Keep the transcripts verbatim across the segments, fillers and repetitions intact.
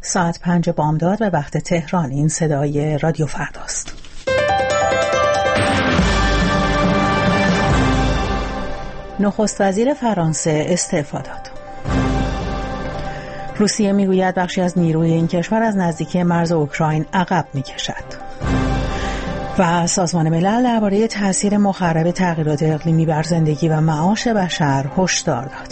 ساعت پنج بامداد و وقت تهران. این صدای رادیو فرداست. نخست وزیر فرانسه استعفا داد. روسیه میگوید بخشی از نیروی این کشور از نزدیکی مرز اوکراین عقب میکشد. و سازمان ملل درباره تأثیر مخرب تغییرات اقلیمی بر زندگی و معاش بشر هشدار داد.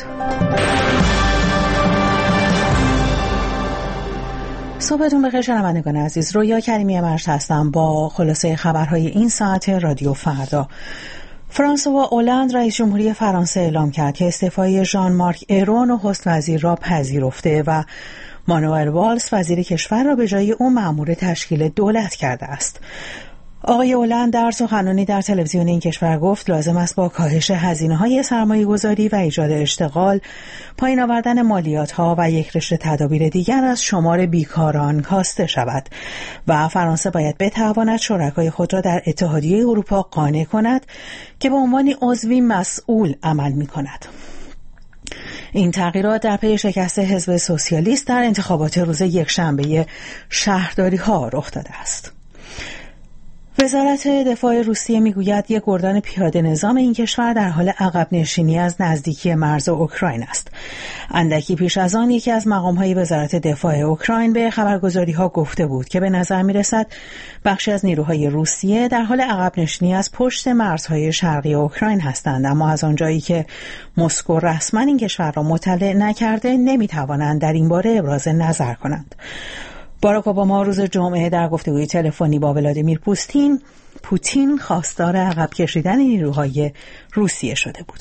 صبحتون بخیر شنوندگان عزیز. رویا کریمی مرشد هستم با خلاصه خبرهای این ساعت رادیو فردا. فرانسوا اولند رئیس جمهوری فرانسه اعلام کرد که استعفای ژان مارک ایرو نخست وزیر را پذیرفته و مانوئل والز وزیر کشور را به جای او مأمور تشکیل دولت کرده است. آقای اولند در سخنرانی در تلویزیون این کشور گفت لازم است با کاهش هزینه‌های سرمایه‌گذاری و ایجاد اشتغال، پایین آوردن مالیات‌ها و یک رشته تدابیر دیگر از شمار بیکاران کاسته شود و فرانسه باید بتواند شرکای خود را در اتحادیه اروپا قانع کند که به عنوان عضوی مسئول عمل می‌کند. این تغییرات در پی شکست حزب سوسیالیست در انتخابات روز یکشنبه شهرداری‌ها رخ داده است. وزارت دفاع روسیه میگوید یک گردان پیاده نظام این کشور در حال عقب نشینی از نزدیکی مرز اوکراین است. اندکی پیش از آن یکی از مقام‌های وزارت دفاع اوکراین به خبرگزاری‌ها گفته بود که به نظر می‌رسد بخشی از نیروهای روسیه در حال عقب نشینی از پشت مرزهای شرقی اوکراین هستند، اما از آنجایی که مسکو رسما این کشور را مطلع نکرده نمی‌توانند در این باره ابراز نظر کنند. باراک اوباما روز جمعه در گفتگوی تلفنی با ولادیمیر پوتین پوتین خواستار عقب کشیدن نیروهای روسیه شده بود.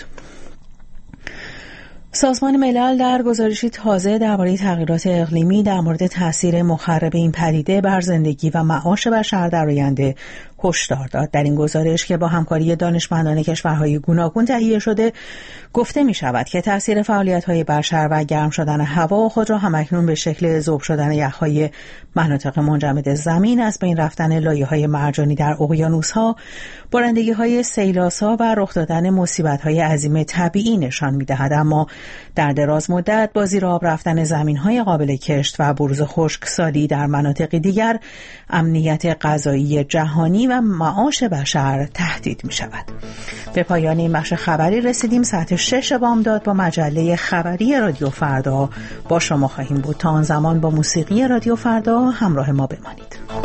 سازمان ملل در گزارشی تازه درباره تغییرات اقلیمی در مورد تأثیر مخرب این پدیده بر زندگی و معاش بشر در آینده هشدار داد. در این گزارش که با همکاری دانشمندان کشورهای گوناگون تهیه شده گفته می شود که تأثیر فعالیت‌های بشر و گرم شدن هوا خود را همکنون به شکل ذوب شدن یخ‌های مناطق منجمد زمین، از بین رفتن لایه‌های مرجانی در اقیانوس‌ها، بارندگی‌های سیلاس‌ها و رخ دادن مصیبت‌های عظیم طبیعی نشان می‌دهد. اما در دراز مدت با زیر آب رفتن زمین‌های قابل کشت و بروز خشکسالی در مناطق دیگر، امنیت غذایی جهانی و معاش بشر تهدید می‌شود. به پایان این بخش خبری رسیدیم. ساعت شش بامداد با مجله خبری رادیو فردا با شما خواهیم بود. تا آن زمان با موسیقی رادیو فردا همراه ما بمانید.